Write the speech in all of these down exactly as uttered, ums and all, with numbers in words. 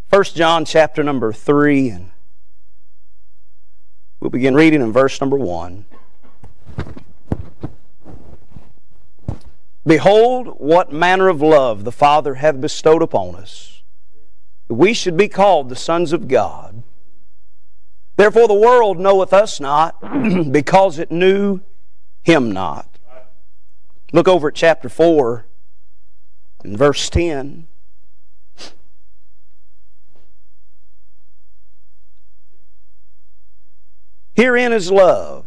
First John chapter number three, and we'll begin reading in verse number one. Behold, what manner of love the Father hath bestowed upon us, that we should be called the sons of God. Therefore the world knoweth us not, because it knew Him not. Look over at chapter four, and verse ten. Herein is love,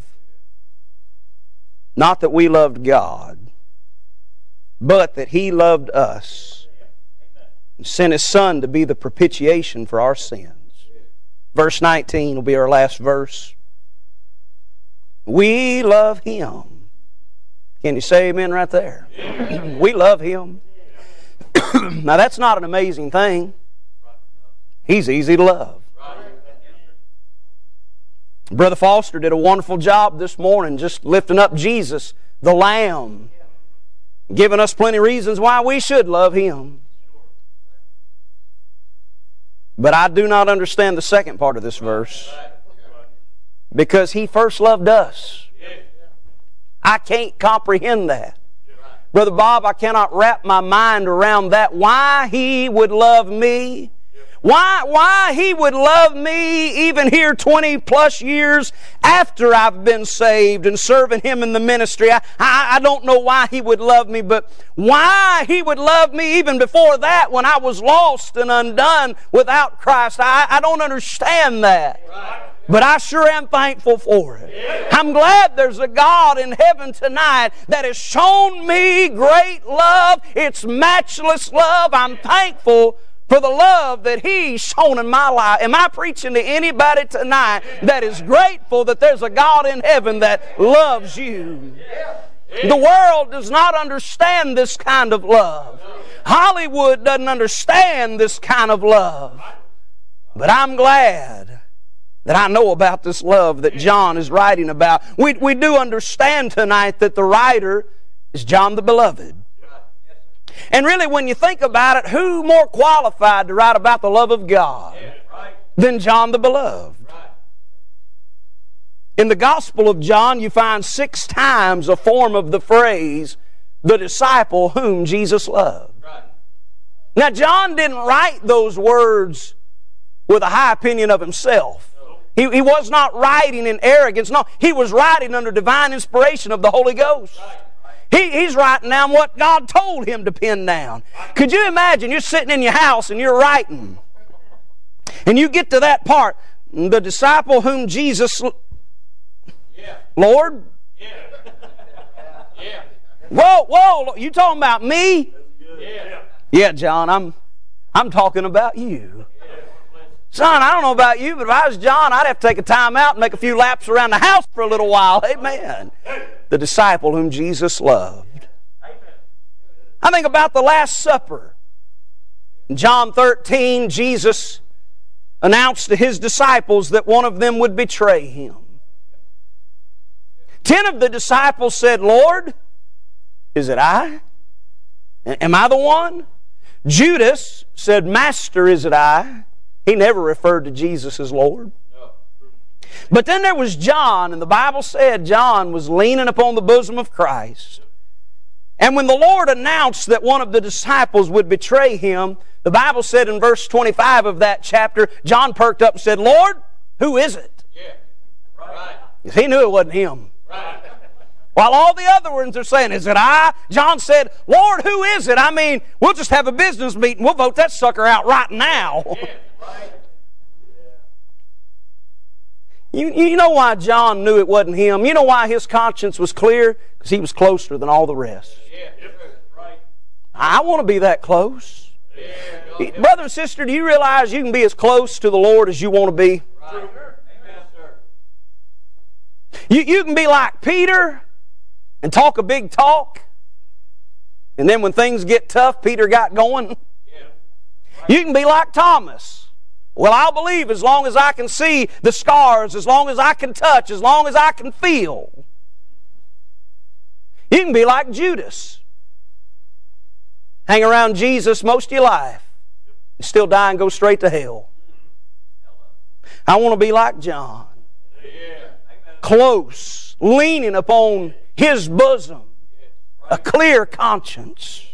not that we loved God, but that He loved us and sent His Son to be the propitiation for our sins. Verse nineteen will be our last verse. We love Him. Can you say amen right there? We love Him. Now that's not an amazing thing. He's easy to love. Brother Foster did a wonderful job this morning just lifting up Jesus, the Lamb, giving us plenty of reasons why we should love Him. But I do not understand the second part of this verse, because He first loved us. I can't comprehend that. Brother Bob, I cannot wrap my mind around that. Why He would love me. Why, why He would love me even here twenty plus years after I've been saved and serving Him in the ministry. I, I, I don't know why He would love me, but why He would love me even before that when I was lost and undone without Christ, I, I don't understand that. But I sure am thankful for it. I'm glad there's a God in heaven tonight that has shown me great love. It's matchless love. I'm thankful for the love that He's shown in my life. Am I preaching to anybody tonight that is grateful that there's a God in heaven that loves you? The world does not understand this kind of love. Hollywood doesn't understand this kind of love. But I'm glad that I know about this love that John is writing about. We, we do understand tonight that the writer is John the Beloved. And really, when you think about it, who more qualified to write about the love of God than John the Beloved? In the Gospel of John, you find six times a form of the phrase, the disciple whom Jesus loved. Now, John didn't write those words with a high opinion of himself. He, he was not writing in arrogance. No, he was writing under divine inspiration of the Holy Ghost. He, he's writing down what God told him to pen down. Could you imagine you're sitting in your house and you're writing, and you get to that part, the disciple whom Jesus, yeah. Lord, yeah. Yeah. whoa, whoa, you talking about me? Yeah, yeah John, I'm, I'm talking about you. Son, I don't know about you, but if I was John, I'd have to take a time out and make a few laps around the house for a little while. Amen. The disciple whom Jesus loved. I think about the Last Supper. In John thirteen, Jesus announced to His disciples that one of them would betray Him. Ten of the disciples said, Lord, is it I? Am I the one? Judas said, Master, is it I? He never referred to Jesus as Lord. But then there was John, and the Bible said John was leaning upon the bosom of Christ. And when the Lord announced that one of the disciples would betray Him, the Bible said in verse twenty-five of that chapter, John perked up and said, Lord, who is it? Yeah. Right. He knew it wasn't him. Right. While all the other ones are saying, is it I? John said, Lord, who is it? I mean, we'll just have a business meeting. We'll vote that sucker out right now. Yeah. Right. You, you know why John knew it wasn't him? You know why his conscience was clear? Because he was closer than all the rest. Yeah. Right. I want to be that close. Yeah. Brother and sister, do you realize you can be as close to the Lord as you want to be? Right. Amen, sir. You, you can be like Peter and talk a big talk, and then when things get tough, Peter got going. Yeah. Right. You can be like Thomas. Well, I'll believe as long as I can see the scars, as long as I can touch, as long as I can feel. You can be like Judas. Hang around Jesus most of your life. still die and go straight to hell. I want to be like John. Close, leaning upon His bosom, a clear conscience.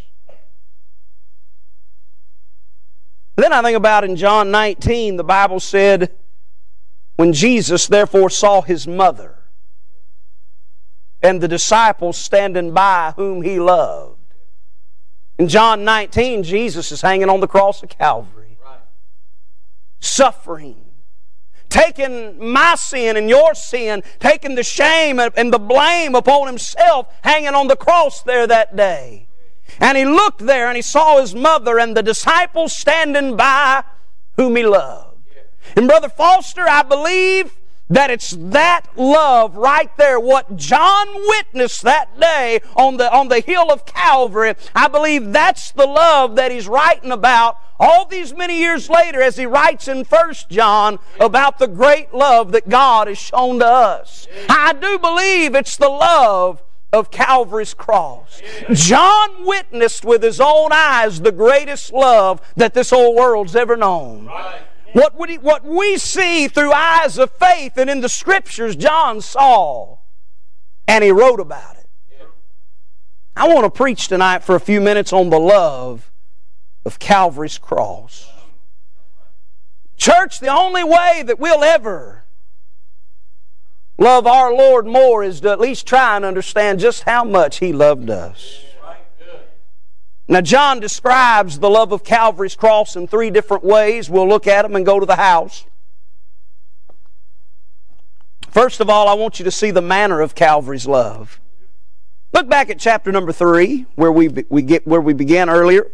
Then I think about in John nineteen, the Bible said, when Jesus therefore saw His mother and the disciples standing by whom He loved. In John nineteen, Jesus is hanging on the cross of Calvary, suffering, taking my sin and your sin, taking the shame and the blame upon Himself, hanging on the cross there that day. And He looked there and He saw His mother and the disciples standing by whom He loved. And Brother Foster, I believe that it's that love right there, what John witnessed that day on the, on the hill of Calvary. I believe that's the love that he's writing about all these many years later as he writes in First John about the great love that God has shown to us. I do believe it's the love of Calvary's cross. John witnessed with his own eyes the greatest love that this old world's ever known. What, would he, what we see through eyes of faith and in the Scriptures, John saw, and he wrote about it. I want to preach tonight for a few minutes on the love of Calvary's cross. Church, the only way that we'll ever love our Lord more is to at least try and understand just how much He loved us. Now, John describes the love of Calvary's cross in three different ways. We'll look at them and go to the house. First of all, I want you to see the manner of Calvary's love. Look back at chapter number three, where we, we, get, where we began earlier.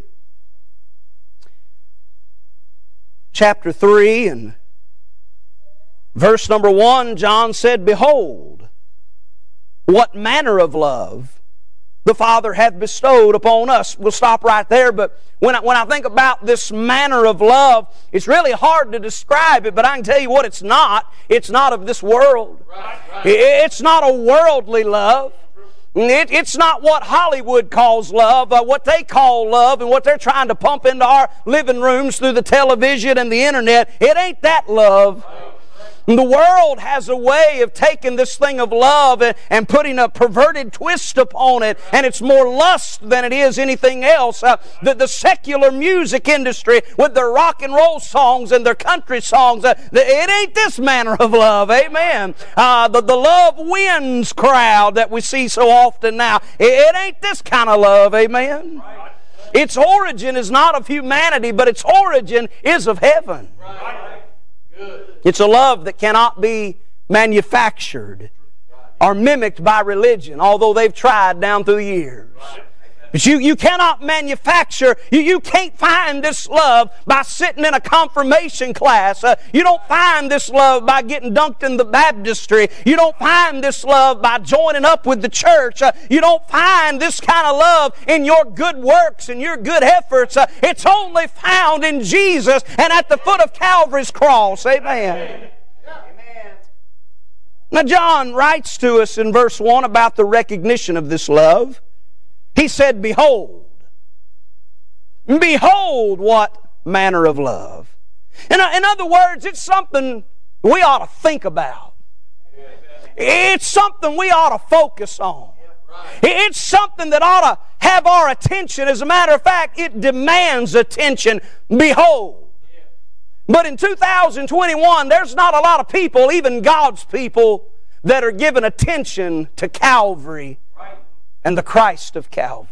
Chapter three and verse number one, John said, "Behold, what manner of love the Father hath bestowed upon us." We'll stop right there, but when I, when I think about this manner of love, it's really hard to describe it, but I can tell you what it's not. It's not of this world. Right, right. It's not a worldly love. It, it's not what Hollywood calls love, uh, what they call love, and what they're trying to pump into our living rooms through the television and the internet. It ain't that love. The world has a way of taking this thing of love and, and putting a perverted twist upon it, and it's more lust than it is anything else. Uh, the, the secular music industry with their rock and roll songs and their country songs, uh, the, it ain't this manner of love, amen. Uh, the, the love wins crowd that we see so often now, it, it ain't this kind of love, amen. Its origin is not of humanity, but its origin is of heaven. It's a love that cannot be manufactured or mimicked by religion, although they've tried down through the years. But you, you cannot manufacture, you, you can't find this love by sitting in a confirmation class. Uh, you don't find this love by getting dunked in the baptistry. You don't find this love by joining up with the church. Uh, you don't find this kind of love in your good works and your good efforts. Uh, it's only found in Jesus and at the foot of Calvary's cross. Amen. Amen. Now John writes to us in verse one about the recognition of this love. He said, "Behold, behold what manner of love." In, in other words, it's something we ought to think about. It's something we ought to focus on. It's something that ought to have our attention. As a matter of fact, it demands attention. Behold. But in two thousand twenty-one, there's not a lot of people, even God's people, that are giving attention to Calvary and the Christ of Calvary.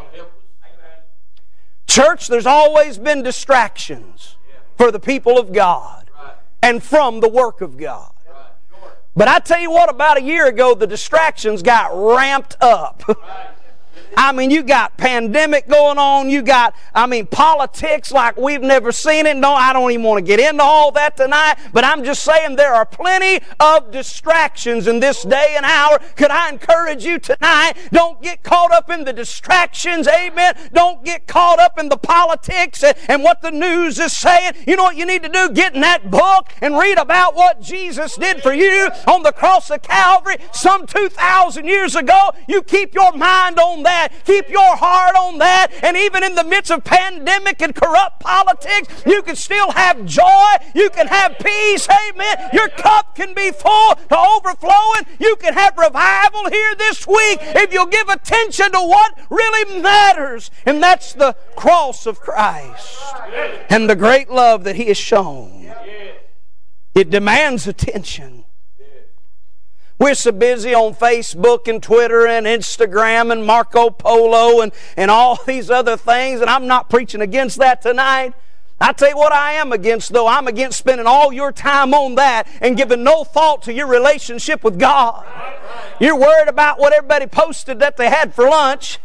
Church, there's always been distractions for the people of God and from the work of God. But I tell you what, about a year ago, the distractions got ramped up. I mean, you got pandemic going on. You got, I mean, politics like we've never seen it. No, I don't even want to get into all that tonight. But I'm just saying there are plenty of distractions in this day and hour. Could I encourage you tonight? Don't get caught up in the distractions. Amen. Don't get caught up in the politics and, and what the news is saying. You know what you need to do? Get in that book and read about what Jesus did for you on the cross of Calvary some two thousand years ago. You keep your mind on that. that. Keep your heart on that. And even in the midst of pandemic and corrupt politics, you can still have joy. You can have peace. Amen. Your cup can be full to overflowing. You can have revival here this week if you'll give attention to what really matters. And that's the cross of Christ and the great love that He has shown. It demands attention. We're so busy on Facebook and Twitter and Instagram and Marco Polo and, and all these other things, and I'm not preaching against that tonight. I tell you what I am against, though. I'm against spending all your time on that and giving no thought to your relationship with God. You're worried about what everybody posted that they had for lunch.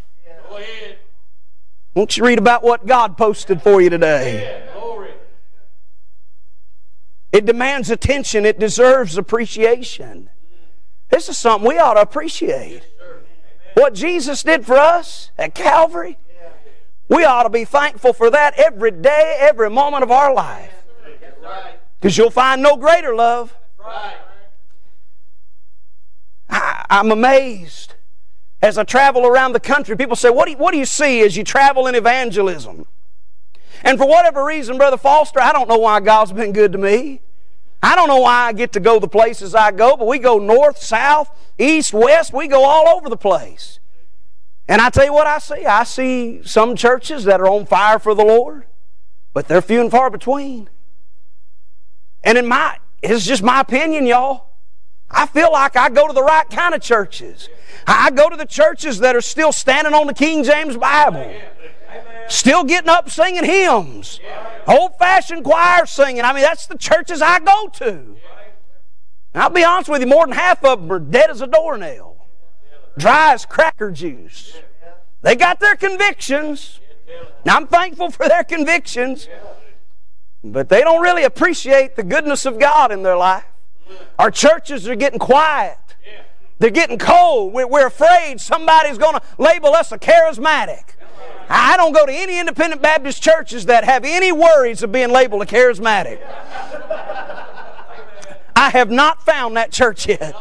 Won't you read about what God posted for you today? It demands attention. It deserves appreciation. This is something we ought to appreciate. What Jesus did for us at Calvary, we ought to be thankful for that every day, every moment of our life. Because you'll find no greater love. I, I'm amazed. As I travel around the country, people say, what do you, what do you see as you travel in evangelism? And for whatever reason, Brother Foster, I don't know why God's been good to me. I don't know why I get to go the places I go, but we go north, south, east, west. We go all over the place. And I tell you what I see. I see some churches that are on fire for the Lord, but they're few and far between. And in my, it's just my opinion, y'all. I feel like I go to the right kind of churches. I go to the churches that are still standing on the King James Bible. Still getting up singing hymns. Old-fashioned choir singing. I mean, that's the churches I go to. And I'll be honest with you, more than half of them are dead as a doornail. Dry as cracker juice. They got their convictions. Now, I'm thankful for their convictions. But they don't really appreciate the goodness of God in their life. Our churches are getting quiet. They're getting cold. We're afraid somebody's going to label us a charismatic. I don't go to any independent Baptist churches that have any worries of being labeled a charismatic. I have not found that church yet.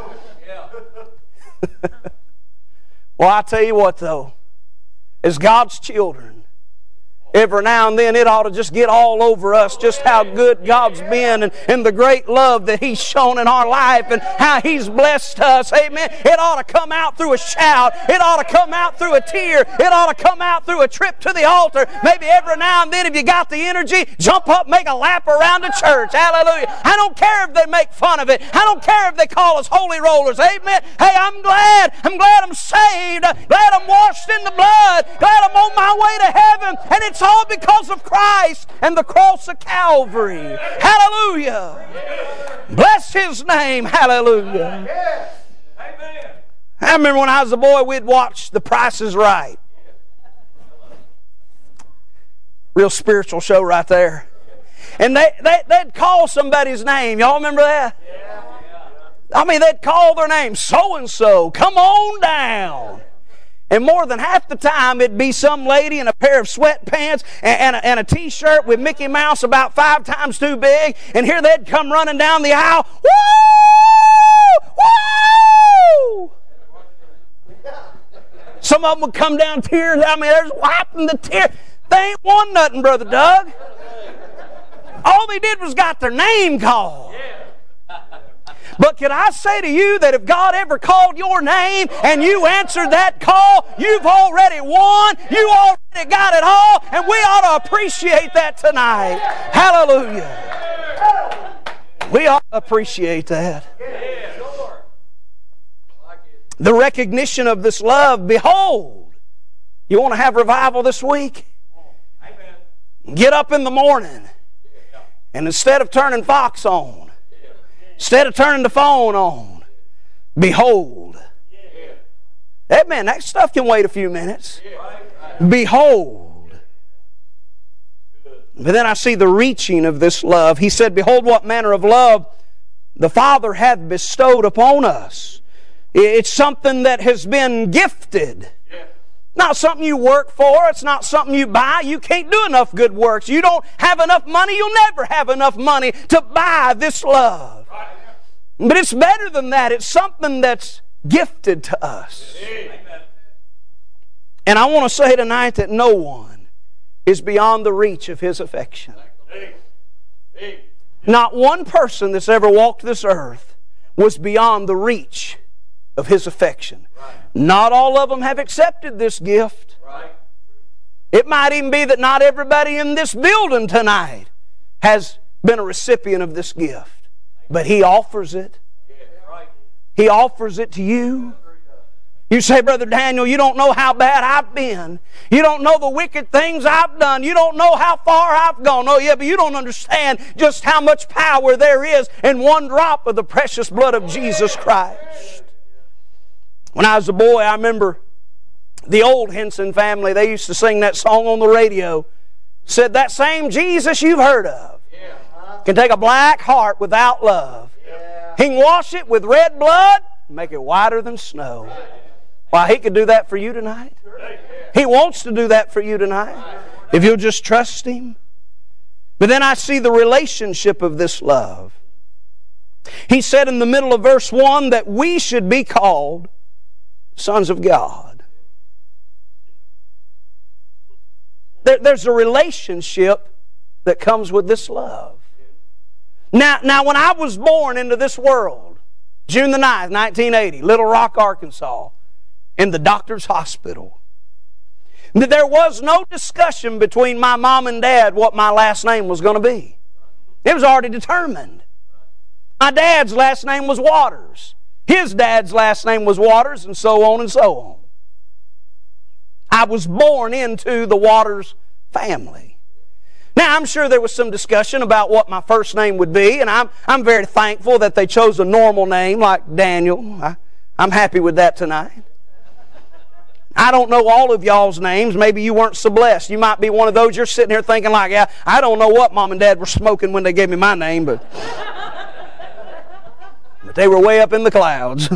Well, I tell you what, though. As God's children, every now and then it ought to just get all over us just how good God's been and, and the great love that He's shown in our life and how He's blessed us. Amen. It ought to come out through a shout. It ought to come out through a tear. It ought to come out through a trip to the altar. Maybe every now and then, if you got the energy, jump up, make a lap around the church. Hallelujah. I don't care if they make fun of it. I don't care if they call us holy rollers. Amen. Hey, I'm glad. I'm glad I'm saved. Glad I'm washed in the blood. Glad I'm on my way to heaven. And it's all because of Christ and the cross of Calvary. Hallelujah. Bless His name. Hallelujah. I remember when I was a boy, we'd watch The Price is Right. Real spiritual show right there. And they, they, they'd call somebody's name. Y'all remember that? I mean, they'd call their name, so-and-so, come on down. And more than half the time, it'd be some lady in a pair of sweatpants and, and, a, and a T-shirt with Mickey Mouse about five times too big. And here they'd come running down the aisle. Woo! Woo! Some of them would come down tears. I mean, they're wiping the tears. They ain't won nothing, Brother Doug. All they did was got their name called. But can I say to you that if God ever called your name and you answered that call, you've already won. You already got it all. And we ought to appreciate that tonight. Hallelujah. We ought to appreciate that. The recognition of this love. Behold, you want to have revival this week? Get up in the morning and instead of turning Fox on, instead of turning the phone on, behold. That man, that stuff can wait a few minutes. Behold. But then I see the reaching of this love. He said, behold what manner of love the Father hath bestowed upon us. It's something that has been gifted. Not something you work for. It's not something you buy. You can't do enough good works. You don't have enough money. You'll never have enough money to buy this love. But it's better than that. It's something that's gifted to us. And I want to say tonight that no one is beyond the reach of His affection. Not one person that's ever walked this earth was beyond the reach of His affection. Not all of them have accepted this gift. It might even be that not everybody in this building tonight has been a recipient of this gift. But He offers it. He offers it to you. You say, Brother Daniel, you don't know how bad I've been. You don't know the wicked things I've done. You don't know how far I've gone. Oh yeah, but you don't understand just how much power there is in one drop of the precious blood of Jesus Christ. When I was a boy, I remember the old Henson family, they used to sing that song on the radio. Said, that same Jesus you've heard of can take a black heart without love. He can wash it with red blood and make it whiter than snow. Why, He could do that for you tonight. He wants to do that for you tonight, if you'll just trust Him. But then I see the relationship of this love. He said in the middle of verse one that we should be called sons of God. There, there's a relationship that comes with this love. Now, now, when I was born into this world, June the ninth, nineteen eighty, Little Rock, Arkansas, in the doctor's hospital, there was no discussion between my mom and dad what my last name was going to be. It was already determined. My dad's last name was Waters. His dad's last name was Waters, and so on and so on. I was born into the Waters family. Now, I'm sure there was some discussion about what my first name would be, and I'm, I'm very thankful that they chose a normal name like Daniel. I, I'm happy with that tonight. I don't know all of y'all's names. Maybe you weren't so blessed. You might be one of those, you're sitting here thinking like, yeah, I don't know what Mom and Dad were smoking when they gave me my name, but, but they were way up in the clouds.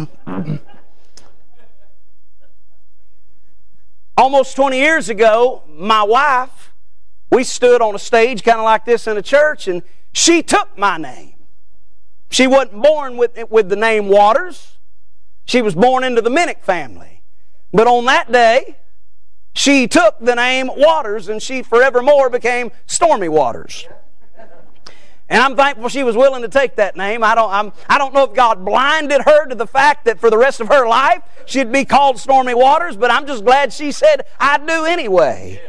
Almost twenty years ago, my wife, we stood on a stage kind of like this in a church, and she took my name. She wasn't born with, with the name Waters. She was born into the Minnick family. But on that day, she took the name Waters, and she forevermore became Stormy Waters. And I'm thankful she was willing to take that name. I don't, I'm, I don't know if God blinded her to the fact that for the rest of her life she'd be called Stormy Waters, but I'm just glad she said, I do anyway.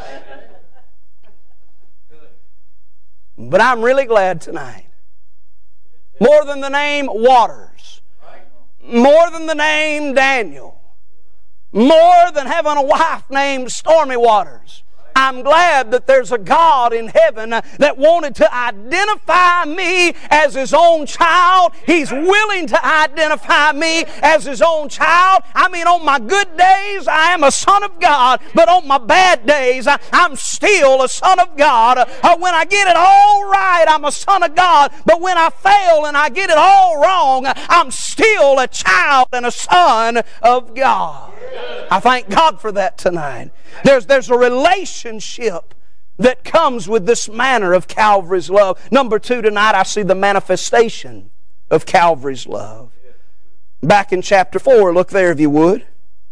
But I'm really glad tonight. More than the name Waters, more than the name Daniel, more than having a wife named Stormy Waters, I'm glad that there's a God in heaven that wanted to identify me as His own child. He's willing to identify me as His own child. I mean, on my good days, I am a son of God, but on my bad days, I'm still a son of God. When I get it all right, I'm a son of God, but when I fail and I get it all wrong, I'm still a child and a son of God. I thank God for that tonight. There's, there's a relationship that comes with this manner of Calvary's love. Number two, tonight I see the manifestation of Calvary's love. Back in chapter four, look there if you would.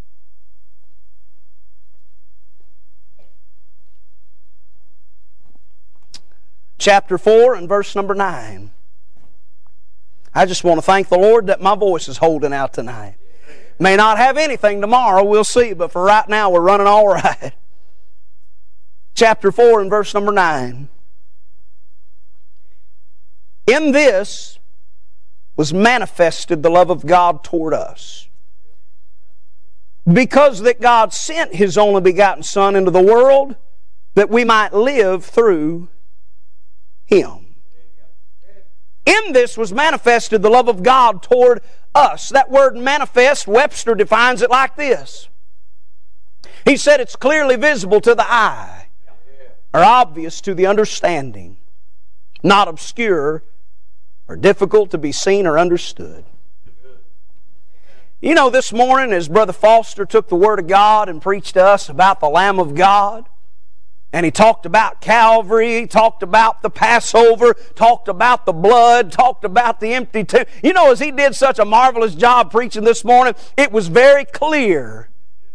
Chapter four and verse number nine. I just want to thank the Lord that my voice is holding out tonight. May not have anything tomorrow, we'll see, but for right now we're running all right. Chapter four and verse number nine. In this was manifested the love of God toward us, because that God sent His only begotten Son into the world that we might live through Him. In this was manifested the love of God toward us. That word manifest, Webster defines it like this. He said it's clearly visible to the eye, or obvious to the understanding, not obscure or difficult to be seen or understood. You know, this morning as Brother Foster took the Word of God and preached to us about the Lamb of God, and he talked about Calvary, talked about the Passover, talked about the blood, talked about the empty tomb. You know, as he did such a marvelous job preaching this morning, it was very clear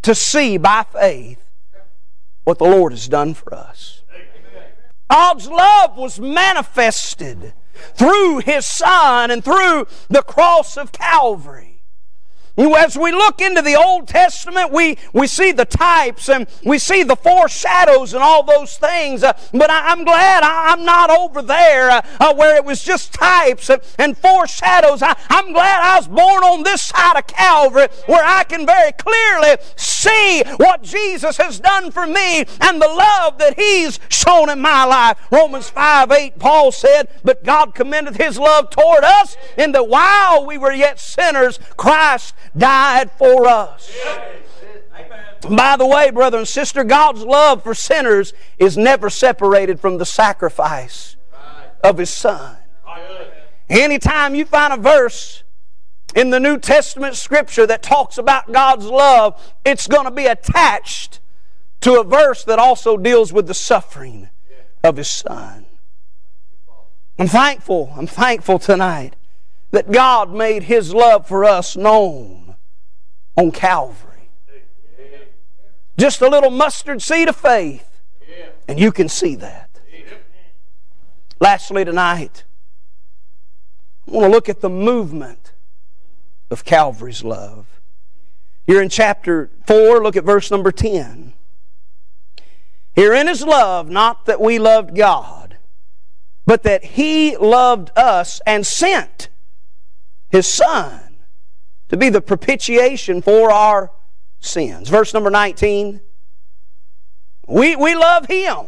to see by faith what the Lord has done for us. God's love was manifested through His Son and through the cross of Calvary. As we look into the Old Testament, we, we see the types and we see the foreshadows and all those things. Uh, but I, I'm glad I, I'm not over there uh, uh, where it was just types and, and foreshadows. I, I'm glad I was born on this side of Calvary where I can very clearly see what Jesus has done for me and the love that He's shown in my life. Romans five eight, Paul said, "But God commendeth His love toward us in that while we were yet sinners, Christ died for us." Amen. By the way, brother and sister, God's love for sinners is never separated from the sacrifice of His Son. Anytime you find a verse in the New Testament Scripture that talks about God's love, it's going to be attached to a verse that also deals with the suffering of His Son. I'm thankful, I'm thankful tonight that God made His love for us known on Calvary. Just a little mustard seed of faith, and you can see that. Lastly tonight, I want to look at the movement of Calvary's love. Here in chapter four, look at verse number ten. "Herein is love, not that we loved God, but that He loved us and sent His Son to be the propitiation for our sins." Verse number nineteen. We, we love Him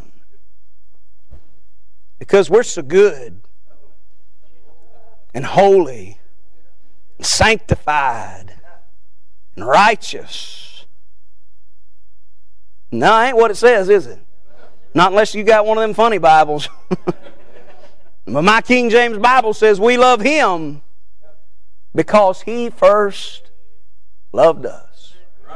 because we're so good and holy and sanctified and righteous. No, that ain't what it says, is it? Not unless you got one of them funny Bibles. But my King James Bible says we love Him because He first loved us.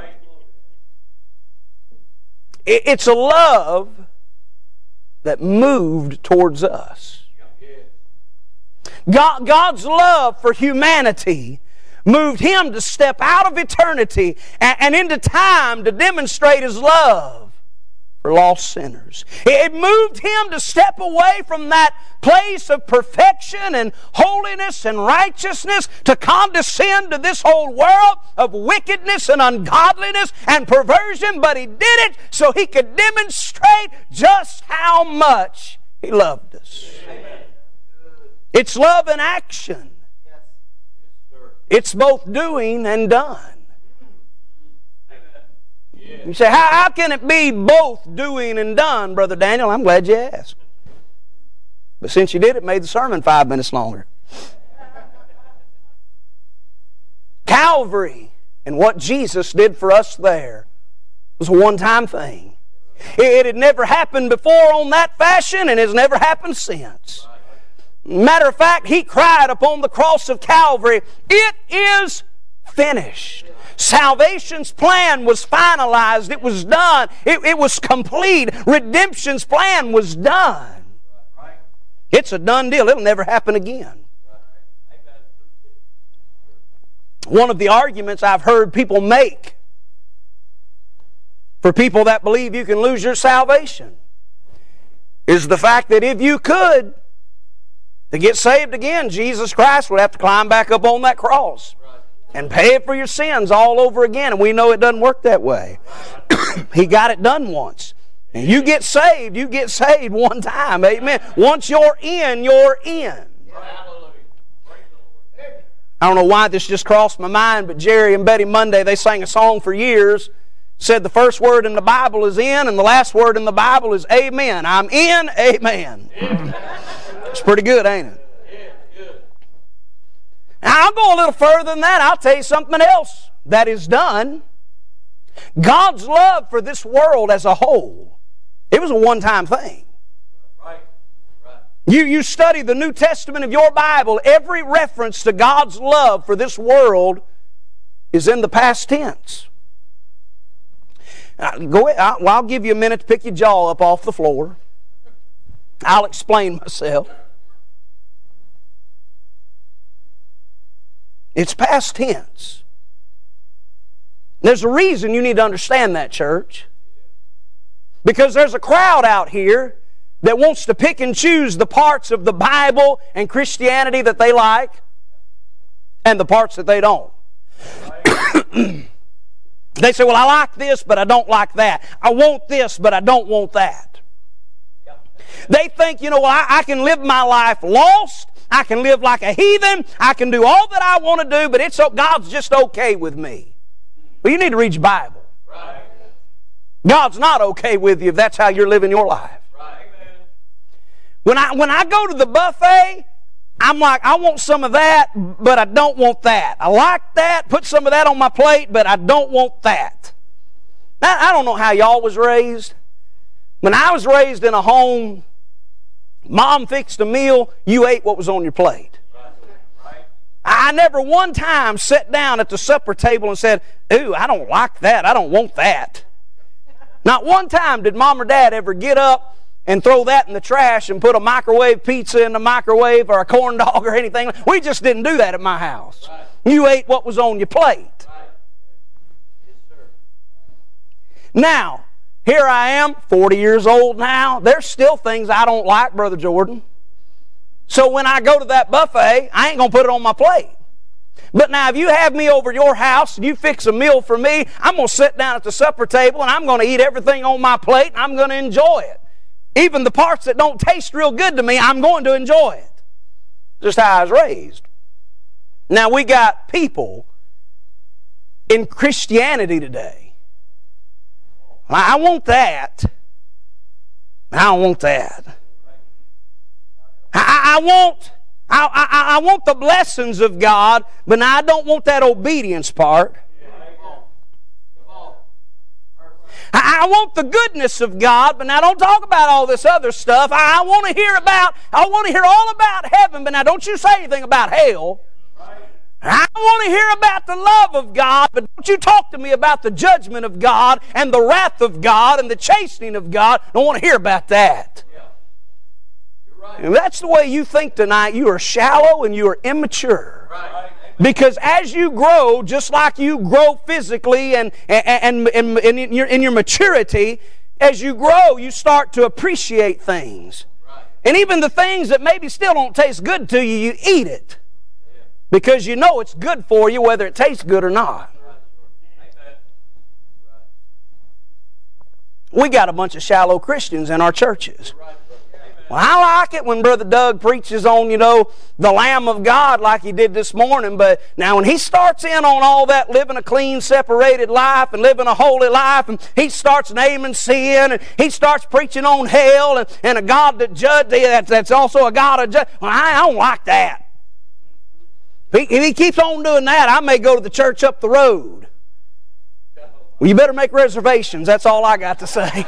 It's a love that moved towards us. God, God's love for humanity moved Him to step out of eternity and, and into time to demonstrate His love for lost sinners. It moved Him to step away from that place of perfection and holiness and righteousness to condescend to this whole world of wickedness and ungodliness and perversion, but He did it so He could demonstrate just how much He loved us. Amen. It's love in action. It's both doing and done. You say, how, how can it be both doing and done, Brother Daniel? I'm glad you asked. But since you did, it made the sermon five minutes longer. Calvary and what Jesus did for us there was a one-time thing. It had never happened before on that fashion, and has never happened since. Matter of fact, He cried upon the cross of Calvary, "It is finished." Salvation's plan was finalized. It was done. It, it was complete. Redemption's plan was done. It's a done deal. It'll never happen again. One of the arguments I've heard people make for people that believe you can lose your salvation is the fact that if you could, to get saved again, Jesus Christ would have to climb back up on that cross and pay for your sins all over again. And we know it doesn't work that way. He got it done once. And you get saved, you get saved one time. Amen. Once you're in, you're in. I don't know why this just crossed my mind, but Jerry and Betty Monday, they sang a song for years. Said the first word in the Bible is in, and the last word in the Bible is amen. I'm in, amen. It's pretty good, ain't it? Now, I'll go a little further than that. I'll tell you something else that is done. God's love for this world as a whole, it was a one-time thing. Right. Right. You, you study the New Testament of your Bible, every reference to God's love for this world is in the past tense. Now, go ahead. I'll, I'll give you a minute to pick your jaw up off the floor. I'll explain myself. It's past tense. There's a reason you need to understand that, church. Because there's a crowd out here that wants to pick and choose the parts of the Bible and Christianity that they like and the parts that they don't. They say, well, I like this, but I don't like that. I want this, but I don't want that. They think, you know, well, I, I can live my life lost. I can live like a heathen. I can do all that I want to do, but it's God's just okay with me. Well, you need to read your Bible. Right. God's not okay with you if that's how you're living your life. Right. When I when I go to the buffet, I'm like, I want some of that, but I don't want that. I like that, put some of that on my plate, but I don't want that. Now, I don't know how y'all was raised. When I was raised in a home, Mom fixed a meal, you ate what was on your plate. I never one time sat down at the supper table and said, ooh, I don't like that. I don't want that. Not one time did Mom or Dad ever get up and throw that in the trash and put a microwave pizza in the microwave or a corn dog or anything. We just didn't do that at my house. You ate what was on your plate. Now, here I am, forty years old now. There's still things I don't like, Brother Jordan. So when I go to that buffet, I ain't going to put it on my plate. But now if you have me over your house and you fix a meal for me, I'm going to sit down at the supper table and I'm going to eat everything on my plate and I'm going to enjoy it. Even the parts that don't taste real good to me, I'm going to enjoy it. Just how I was raised. Now we got people in Christianity today. I want that. I don't want that. I, I want I, I, I want the blessings of God, but now I don't want that obedience part. I, I want the goodness of God, but now don't talk about all this other stuff. I, I want to hear about I want to hear all about heaven, but now don't you say anything about hell. I want to hear about the love of God, but don't you talk to me about the judgment of God and the wrath of God and the chastening of God. I don't want to hear about that. And that's the way you think tonight. You are shallow and you are immature. Right. Because as you grow, just like you grow physically and, and, and, and in, your, in your maturity, as you grow, you start to appreciate things. Right. And even the things that maybe still don't taste good to you, you eat it. Yeah. Because you know it's good for you whether it tastes good or not. Right. We got a bunch of shallow Christians in our churches. Right. Well, I like it when Brother Doug preaches on, you know, the Lamb of God like he did this morning. But now when he starts in on all that living a clean, separated life and living a holy life, and he starts naming sin, and he starts preaching on hell and, and a God that judges, that's, that's also a God of judge. Well, I, I don't like that. If he, if he keeps on doing that, I may go to the church up the road. Well, you better make reservations. That's all I got to say.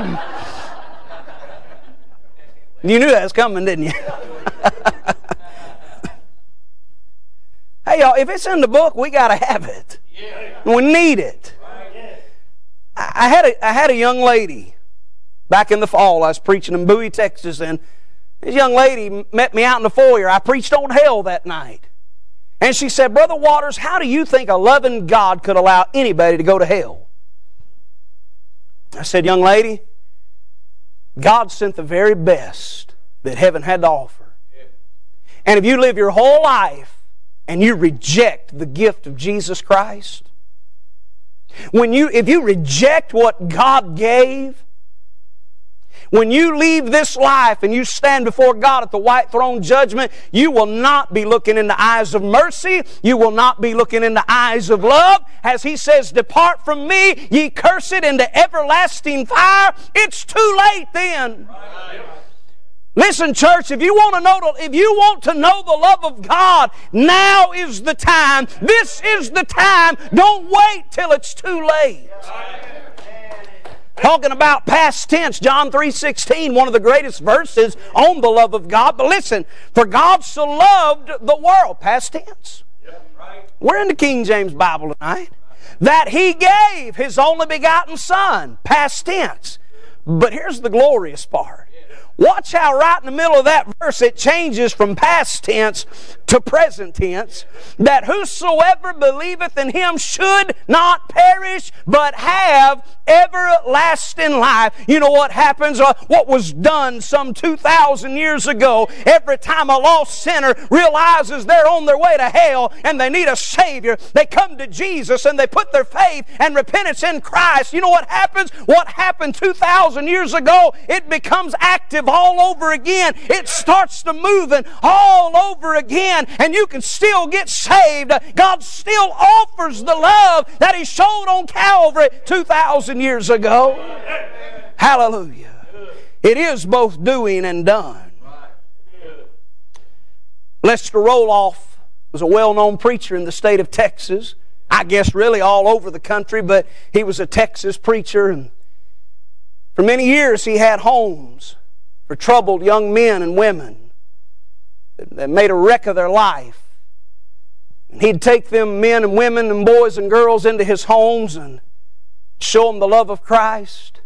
You knew that was coming, didn't you? Hey, y'all, if it's in the book, we got to have it. We need it. I had a, I had a young lady back in the fall. I was preaching in Bowie, Texas, and this young lady met me out in the foyer. I preached on hell that night. And she said, Brother Waters, how do you think a loving God could allow anybody to go to hell? I said, young lady, God sent the very best that heaven had to offer. And if you live your whole life and you reject the gift of Jesus Christ, when you, if you reject what God gave, when you leave this life and you stand before God at the white throne judgment, you will not be looking in the eyes of mercy. You will not be looking in the eyes of love. As He says, depart from me, ye cursed, into everlasting fire. It's too late then. Right. Listen, church, if you want to know, if you want to know the love of God, now is the time. This is the time. Don't wait till it's too late. Right. Talking about past tense, John three sixteen, one of the greatest verses on the love of God. But listen, for God so loved the world, past tense. Yep, right. We're in the King James Bible tonight. That He gave His only begotten Son, past tense. But here's the glorious part. Watch how right in the middle of that verse it changes from past tense to present tense. That whosoever believeth in Him should not perish, but have everlasting life. You know what happens? Uh, what was done some two thousand years ago, every time a lost sinner realizes they're on their way to hell and they need a Savior, they come to Jesus and they put their faith and repentance in Christ. You know what happens? What happened two thousand years ago, it becomes active all over again. It starts to moving all over again, and you can still get saved. God still offers the love that He showed on Calvary two thousand years ago. Hallelujah. It is both doing and done. Lester Roloff was a well-known preacher in the state of Texas. I guess really all over the country, but he was a Texas preacher, and for many years he had homes for troubled young men and women that made a wreck of their life. And he'd take them men and women and boys and girls into his homes and show them the love of Christ.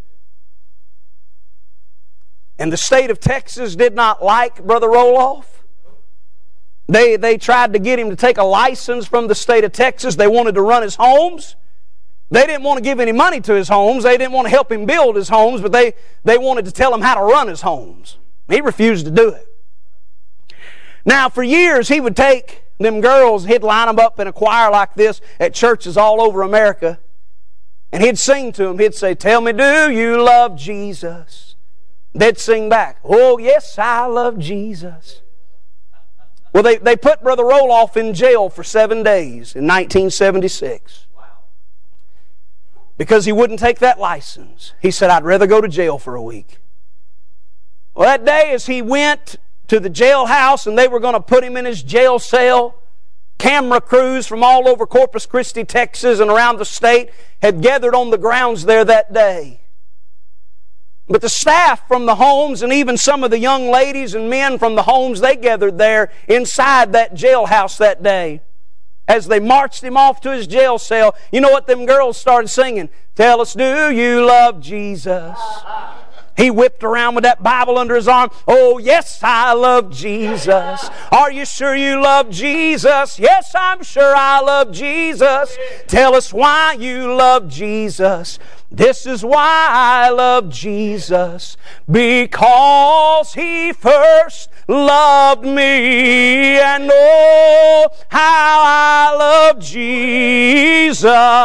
And the state of Texas did not like Brother Roloff. They, they tried to get him to take a license from the state of Texas. They wanted to run his homes. They didn't want to give any money to his homes. They didn't want to help him build his homes, but they, they wanted to tell him how to run his homes. He refused to do it. Now, for years, he would take them girls, he'd line them up in a choir like this at churches all over America, and he'd sing to them. He'd say, "Tell me, do you love Jesus?" They'd sing back, "Oh, yes, I love Jesus." Well, they, they put Brother Roloff in jail for seven days in nineteen seventy-six. Because he wouldn't take that license. He said, "I'd rather go to jail for a week." Well, that day as he went to the jailhouse and they were going to put him in his jail cell, camera crews from all over Corpus Christi, Texas and around the state had gathered on the grounds there that day. But the staff from the homes and even some of the young ladies and men from the homes, they gathered there inside that jailhouse that day. As they marched him off to his jail cell, you know what them girls started singing? "Tell us, do you love Jesus?" He whipped around with that Bible under his arm. "Oh, yes, I love Jesus." "Are you sure you love Jesus?" "Yes, I'm sure I love Jesus." "Tell us why you love Jesus." "This is why I love Jesus, because He first loved me, and oh, how I love Jesus.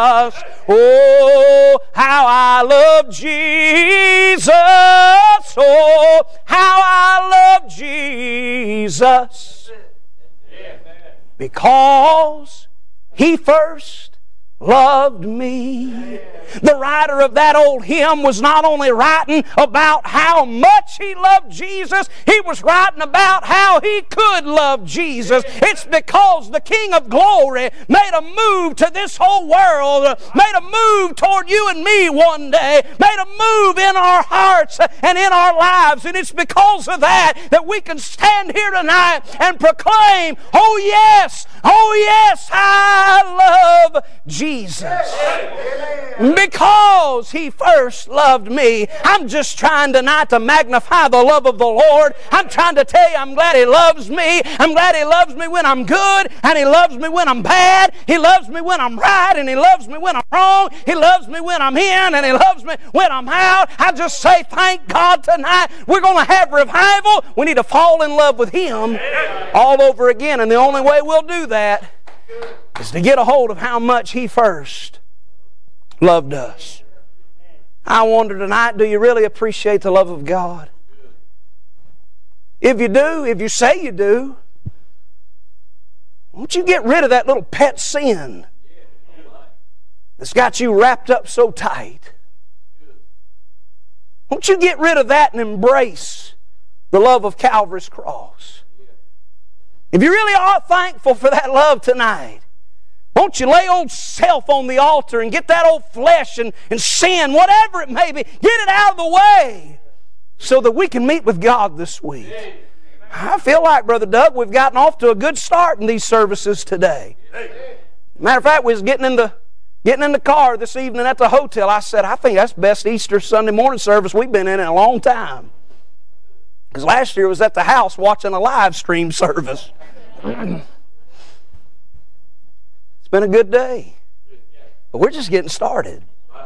Oh, how I love Jesus. Oh, how I love Jesus, because He first loved me." The writer of that old hymn was not only writing about how much he loved Jesus, he was writing about how he could love Jesus. It's because the King of Glory made a move to this whole world, made a move toward you and me one day, made a move in our hearts and in our lives, and it's because of that that we can stand here tonight and proclaim, "Oh yes, oh yes, I love Jesus. Because He first loved me." I'm just trying tonight to magnify the love of the Lord. I'm trying to tell you I'm glad He loves me. I'm glad He loves me when I'm good, and He loves me when I'm bad. He loves me when I'm right, and He loves me when I'm wrong. He loves me when I'm in, and He loves me when I'm out. I just say thank God tonight. We're going to have revival. We need to fall in love with Him all over again, and the only way we'll do that is to get a hold of how much He first loved us. I wonder tonight, do you really appreciate the love of God? If you do, if you say you do, won't you get rid of that little pet sin that's got you wrapped up so tight? Won't you get rid of that and embrace the love of Calvary's cross? If you really are thankful for that love tonight, won't you lay old self on the altar and get that old flesh and, and sin, whatever it may be, get it out of the way so that we can meet with God this week. I feel like, Brother Doug, we've gotten off to a good start in these services today. Matter of fact, we was getting in the, getting in the car this evening at the hotel. I said, I think that's the best Easter Sunday morning service we've been in in a long time. Because last year I was at the house watching a live stream service. It's been a good day. But we're just getting started.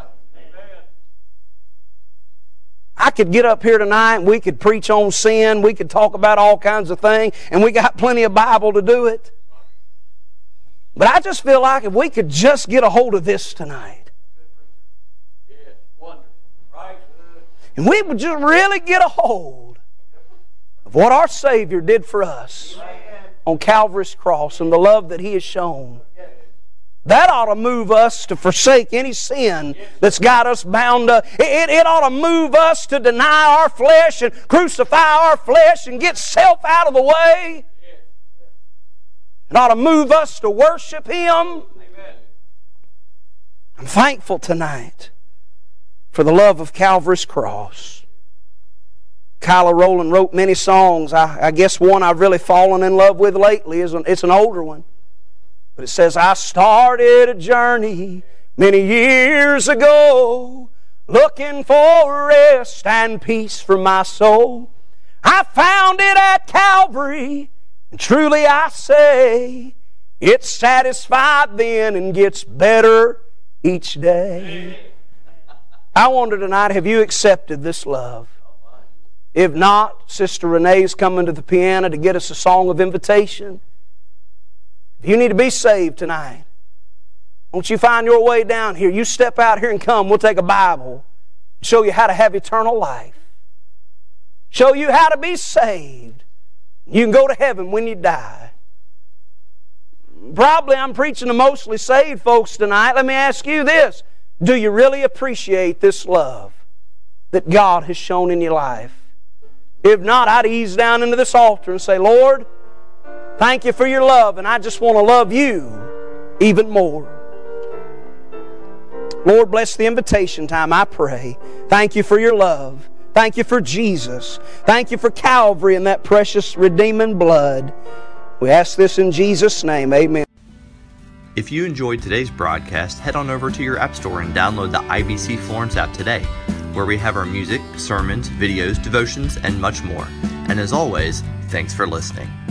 I could get up here tonight and we could preach on sin. We could talk about all kinds of things. And we got plenty of Bible to do it. But I just feel like if we could just get a hold of this tonight. And we would just really get a hold of what our Savior did for us on Calvary's cross and the love that He has shown. That ought to move us to forsake any sin that's got us bound up. It, it, it ought to move us to deny our flesh and crucify our flesh and get self out of the way. It ought to move us to worship Him. I'm thankful tonight for the love of Calvary's cross. Kyla Rowland wrote many songs. I, I guess one I've really fallen in love with lately is an, it's an older one. But it says, I started a journey many years ago, looking for rest and peace for my soul. I found it at Calvary, and truly I say, it's satisfied then and gets better each day. I wonder tonight, have you accepted this love? If not, Sister Renee's coming to the piano to get us a song of invitation. If you need to be saved tonight, won't you find your way down here? You step out here and come. We'll take a Bible, show you how to have eternal life, show you how to be saved. You can go to heaven when you die. Probably I'm preaching to mostly saved folks tonight. Let me ask you this. Do you really appreciate this love that God has shown in your life? If not, I'd ease down into this altar and say, Lord, thank you for your love, and I just want to love you even more. Lord, bless the invitation time, I pray. Thank you for your love. Thank you for Jesus. Thank you for Calvary and that precious redeeming blood. We ask this in Jesus' name. Amen. If you enjoyed today's broadcast, head on over to your app store and download the I B C Florence app today, where we have our music, sermons, videos, devotions, and much more. And as always, thanks for listening.